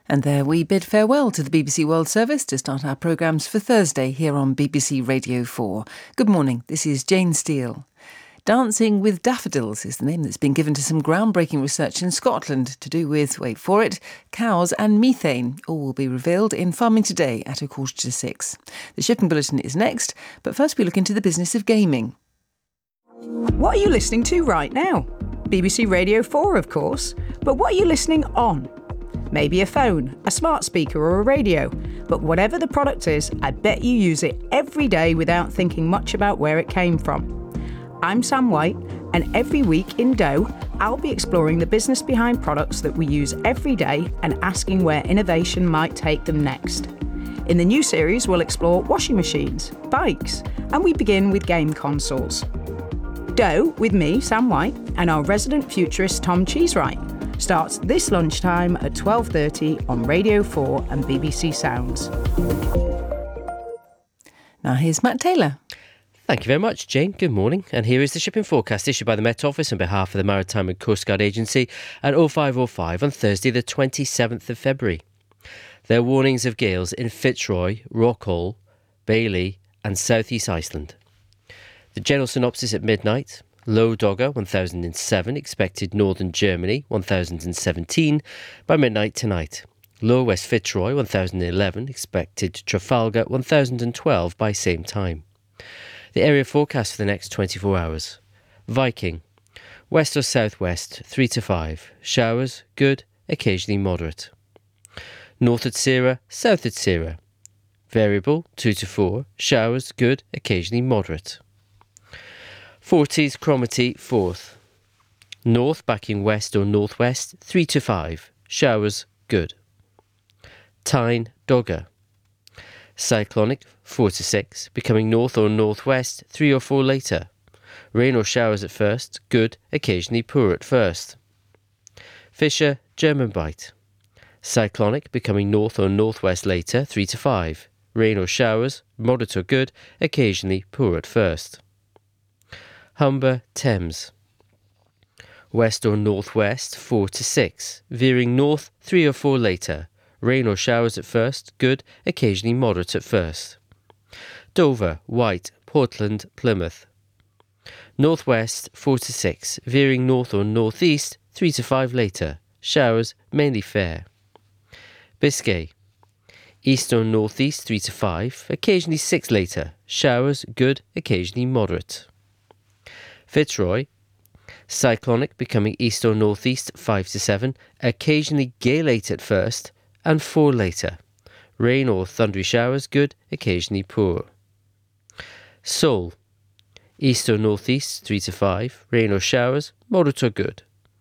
And there we bid farewell to the BBC World Service to start our programmes for Thursday here on BBC Radio 4. Good morning, this is Jane Steele. Dancing with Daffodils is the name that's been given to some groundbreaking research in Scotland to do with, wait for it, cows and methane. All will be revealed in Farming Today at 6:15. The Shipping Bulletin is next, but first we look into the business of gaming. What are you listening to right now? BBC Radio 4, of course. But what are you listening on? Maybe a phone, a smart speaker or a radio. But whatever the product is, I bet you use it every day without thinking much about where it came from. I'm Sam White, and every week in Dough, I'll be exploring the business behind products that we use every day and asking where innovation might take them next. In the new series, we'll explore washing machines, bikes, and we begin with game consoles. Dough, with me, Sam White, and our resident futurist Tom Cheesewright, starts this lunchtime at 12:30 on Radio 4 and BBC Sounds. Now here's Matt Taylor. Thank you very much, Jane. Good morning. And here is the shipping forecast issued by the Met Office on behalf of the Maritime and Coast Guard Agency at 05:05 on Thursday the 27th of February. There are warnings of gales in Fitzroy, Rockall, Bailey and South East Iceland. The general synopsis at midnight: low Dogger 1007 expected northern Germany 1017 by midnight tonight. Low West Fitzroy 1011 expected Trafalgar 1012 by same time. The area forecast for the next 24 hours: Viking west or southwest 3 to 5, showers good, occasionally moderate. North at Sierra, south at Sierra, variable 2 to 4, showers good, occasionally moderate. Forties Cromarty 4th. North backing west or northwest 3 to 5, showers good. Tyne Dogger. Cyclonic 4 to 6, becoming north or northwest 3 or 4 later. Rain or showers at first, good, occasionally poor at first. Fisher German Bight. Cyclonic becoming north or northwest later 3 to 5. Rain or showers, moderate or good, occasionally poor at first. Humber Thames. West or northwest 4 to 6, veering north 3 or 4 later. Rain or showers at first, good, occasionally moderate at first. Dover, White, Portland, Plymouth. Northwest 4 to 6, veering north or northeast 3 to 5 later. Showers mainly fair. Biscay. East or northeast 3 to 5, occasionally 6 later. Showers good, occasionally moderate. Fitzroy. Cyclonic becoming east or northeast 5 to 7, occasionally gale-late at first and 4 later. Rain or thundery showers good, occasionally poor. Seoul. East or northeast 3 to 5, rain or showers, moderate or good.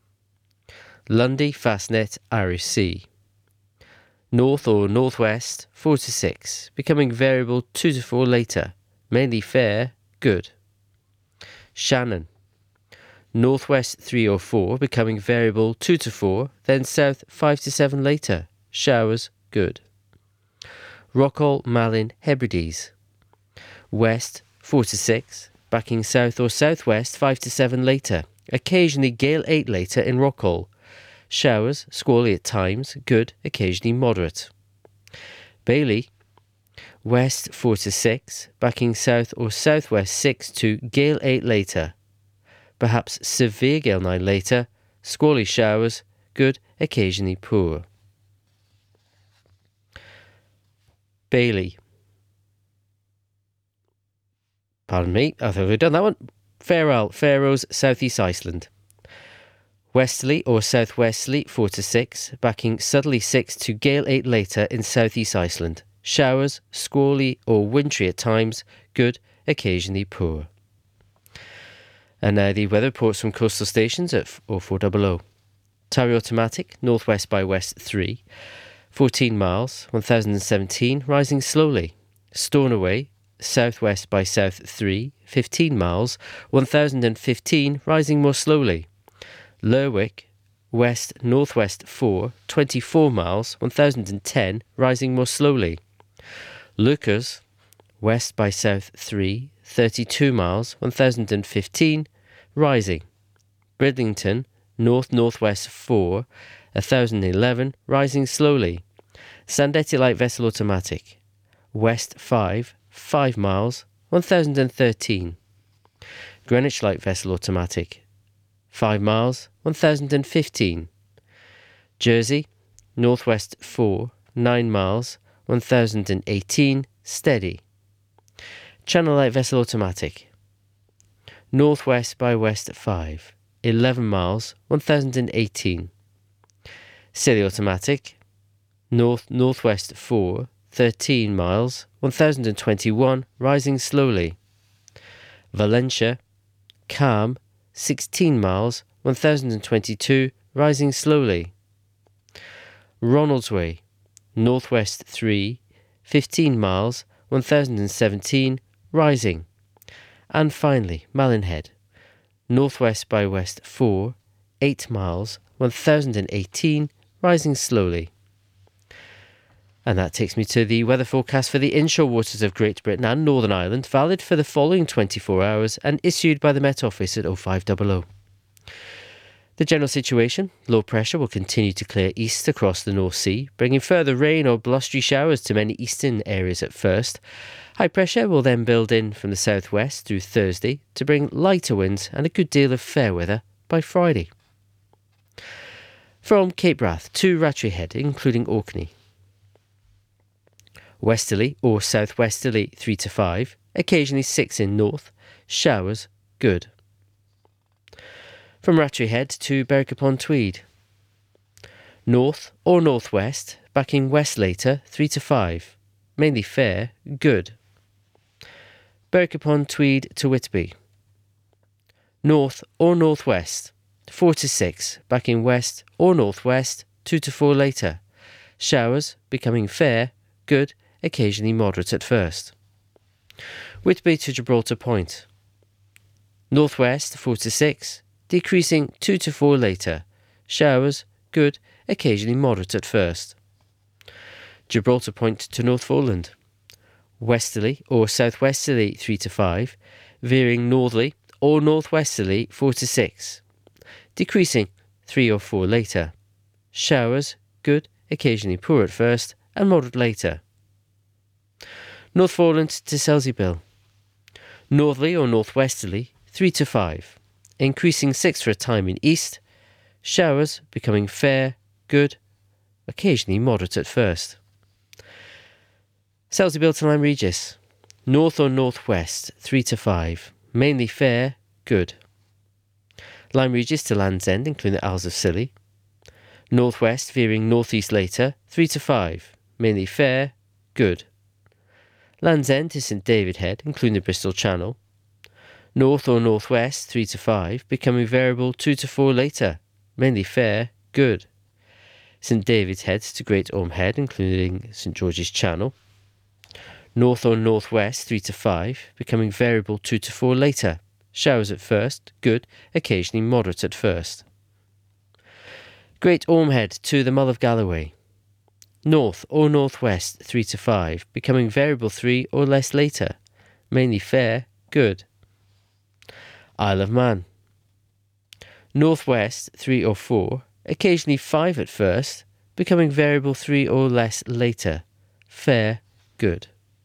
Lundy Fastnet Irish Sea. North or northwest 4 to 6, becoming variable 2 to 4 later, mainly fair, good. Shannon. Northwest 3 or 4, becoming variable 2 to 4, then south 5 to 7 later. Showers good. Rockall Malin Hebrides. West 4 to 6, backing south or southwest 5 to 7 later. Occasionally gale 8 later in Rockall. Showers, squally at times, good, occasionally moderate. Bailey. West 4 to 6, backing south or southwest 6 to gale 8 later. Perhaps severe gale 9 later. Squally showers, good, occasionally poor. Bailey. Pardon me, I thought we'd done that one. Faroes, South East Iceland. Westerly or southwesterly 4 to 6, backing southerly 6 to gale 8 later in South East Iceland. Showers, squally or wintry at times, good, occasionally poor. And now the weather reports from coastal stations at 0400. Tarry Automatic, northwest by west 3, 14 miles, 1017, rising slowly. Stornoway, southwest by south 3, 15 miles, 1015, rising more slowly. Lerwick, west-northwest 4, 24 miles, 1010, rising more slowly. Lucas, west by south 3, 32 miles, 1015, rising. Bridlington, north-northwest 4, 1011, rising slowly. Sandetti light vessel automatic. West 5, 5 miles, 1013. Greenwich light vessel automatic. 5 miles, 1015. Jersey, northwest 4, 9 miles, 1018, steady. Channel light vessel automatic. Northwest by west 5, 11 miles, 1018. Scilly automatic. Northwest 4, 13 miles, 1021, rising slowly. Valencia, calm, 16 miles, 1022, rising slowly. Ronaldsway, northwest 3, 15 miles, 1017, rising. And finally, Malinhead, northwest by west 4, 8 miles, 1018, rising slowly. And that takes me to the weather forecast for the inshore waters of Great Britain and Northern Ireland, valid for the following 24 hours and issued by the Met Office at 0500. The general situation: low pressure will continue to clear east across the North Sea, bringing further rain or blustery showers to many eastern areas at first. High pressure will then build in from the southwest through Thursday to bring lighter winds and a good deal of fair weather by Friday. From Cape Wrath to Rattray Head, including Orkney. Westerly or southwesterly 3 to 5, occasionally 6 in north, showers, good. From Rattray Head to Berwick-upon-Tweed. North or northwest, backing west later 3 to 5, mainly fair, good. Berwick-upon-Tweed to Whitby. North or northwest, 4 to 6, backing west or northwest 2 to 4 later, showers becoming fair, good, occasionally moderate at first. Whitby to Gibraltar Point. Northwest 4 to 6, decreasing 2 to 4 later, showers, good, occasionally moderate at first. Gibraltar Point to Northforeland. Westerly or southwesterly 3 to 5, veering northerly or northwesterly 4 to 6, decreasing 3 or 4 later, showers, good, occasionally poor at first and moderate later. Northforeland to Selseybill. Northerly or northwesterly 3 to 5, increasing 6 for a time in east, showers becoming fair, good, occasionally moderate at first. Selseybill to Lyme Regis. North or northwest 3 to 5, mainly fair, good. Lyme Regis to Land's End, including the Isles of Scilly. Northwest veering northeast later 3 to 5, mainly fair, good. Land's End to St David Head, including the Bristol Channel. North or northwest 3 to 5, becoming variable 2 to 4 later, mainly fair, good. St David's Head to Great Orme Head, including St George's Channel. North or northwest 3 to 5, becoming variable 2 to 4 later, showers at first, good, occasionally moderate at first. Great Orme Head to the Mull of Galloway. North or northwest 3 to 5, becoming variable 3 or less later, mainly fair, good. Isle of Man. Northwest 3 or 4, occasionally 5 at first, becoming variable 3 or less later, fair, good.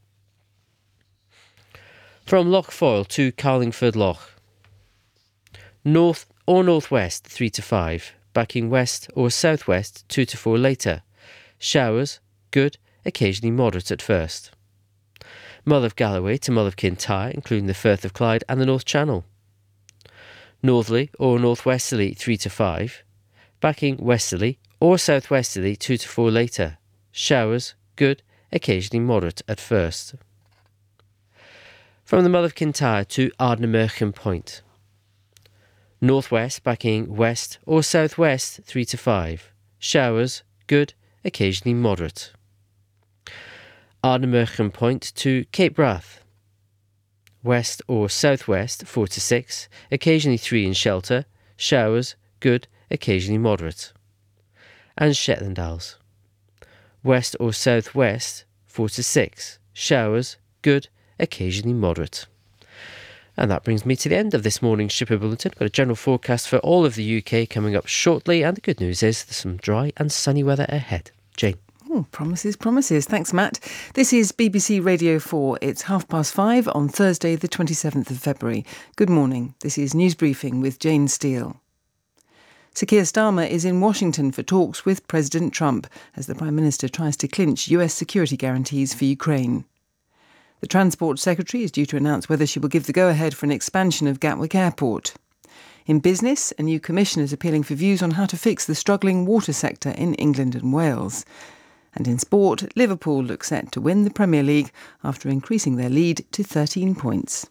From Loch Foyle to Carlingford Loch. North or northwest 3 to 5, backing west or southwest 2 to 4 later, showers, good, occasionally moderate at first. Mull of Galloway to Mull of Kintyre, including the Firth of Clyde and the North Channel. Northerly or northwesterly 3 to 5, backing westerly or southwesterly 2 to 4 later, showers, good, occasionally moderate at first. From the Mull of Kintyre to Ardnamurchan Point. Northwest backing west or southwest 3 to 5, showers, good, occasionally moderate. Ardnamurchan Point to Cape Wrath. West or southwest 4 to 6, occasionally 3 in shelter, showers, good, occasionally moderate. And Shetland Isles. West or southwest 4 to 6, showers, good, occasionally moderate. And that brings me to the end of this morning's Shipper Bulletin. Got a general forecast for all of the UK coming up shortly, and the good news is there's some dry and sunny weather ahead. Jane. Oh, promises, promises. Thanks, Matt. This is BBC Radio 4. It's 5:30 on Thursday, the 27th of February. Good morning. This is News Briefing with Jane Steele. Sir Keir Starmer is in Washington for talks with President Trump as the Prime Minister tries to clinch US security guarantees for Ukraine. The Transport Secretary is due to announce whether she will give the go-ahead for an expansion of Gatwick Airport. In business, a new commission is appealing for views on how to fix the struggling water sector in England and Wales. And in sport, Liverpool look set to win the Premier League after increasing their lead to 13 points.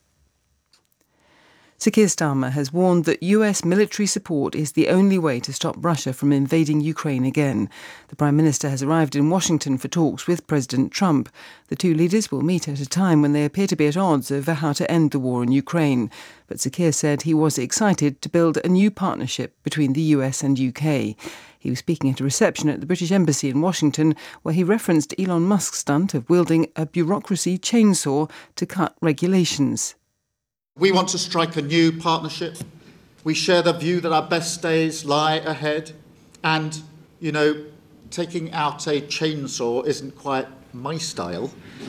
Sir Keir Starmer has warned that US military support is the only way to stop Russia from invading Ukraine again. The Prime Minister has arrived in Washington for talks with President Trump. The two leaders will meet at a time when they appear to be at odds over how to end the war in Ukraine. But Sir Keir said he was excited to build a new partnership between the US and UK. He was speaking at a reception at the British Embassy in Washington where he referenced Elon Musk's stunt of wielding a bureaucracy chainsaw to cut regulations. We want to strike a new partnership. We share the view that our best days lie ahead. And, taking out a chainsaw isn't quite my style.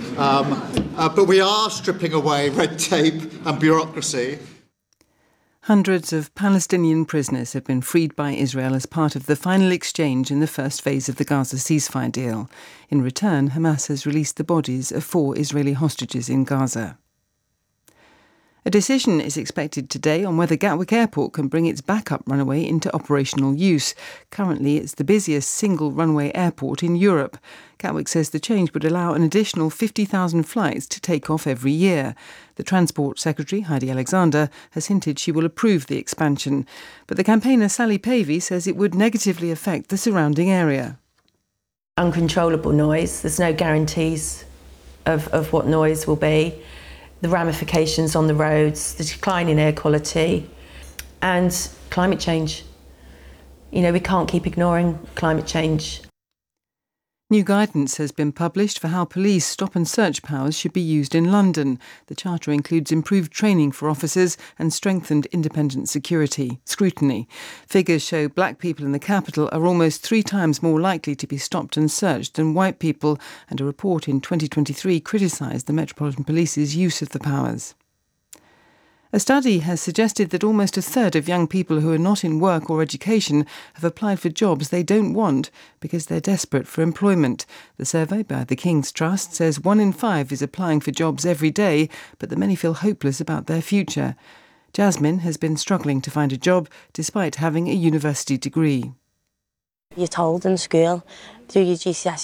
But we are stripping away red tape and bureaucracy. Hundreds of Palestinian prisoners have been freed by Israel as part of the final exchange in the first phase of the Gaza ceasefire deal. In return, Hamas has released the bodies of 4 Israeli hostages in Gaza. A decision is expected today on whether Gatwick Airport can bring its backup runway into operational use. Currently, it's the busiest single runway airport in Europe. Gatwick says the change would allow an additional 50,000 flights to take off every year. The Transport Secretary, Heidi Alexander, has hinted she will approve the expansion. But the campaigner Sally Pavey says it would negatively affect the surrounding area. Uncontrollable noise, there's no guarantees of what noise will be. The ramifications on the roads, the decline in air quality, and climate change. We can't keep ignoring climate change. New guidance has been published for how police stop and search powers should be used in London. The charter includes improved training for officers and strengthened independent scrutiny. Figures show black people in the capital are almost 3 times more likely to be stopped and searched than white people, and a report in 2023 criticised the Metropolitan Police's use of the powers. A study has suggested that almost a third of young people who are not in work or education have applied for jobs they don't want because they're desperate for employment. The survey by the King's Trust says 1 in 5 is applying for jobs every day, but that many feel hopeless about their future. Jasmine has been struggling to find a job despite having a university degree. You're told in school, do your GCSE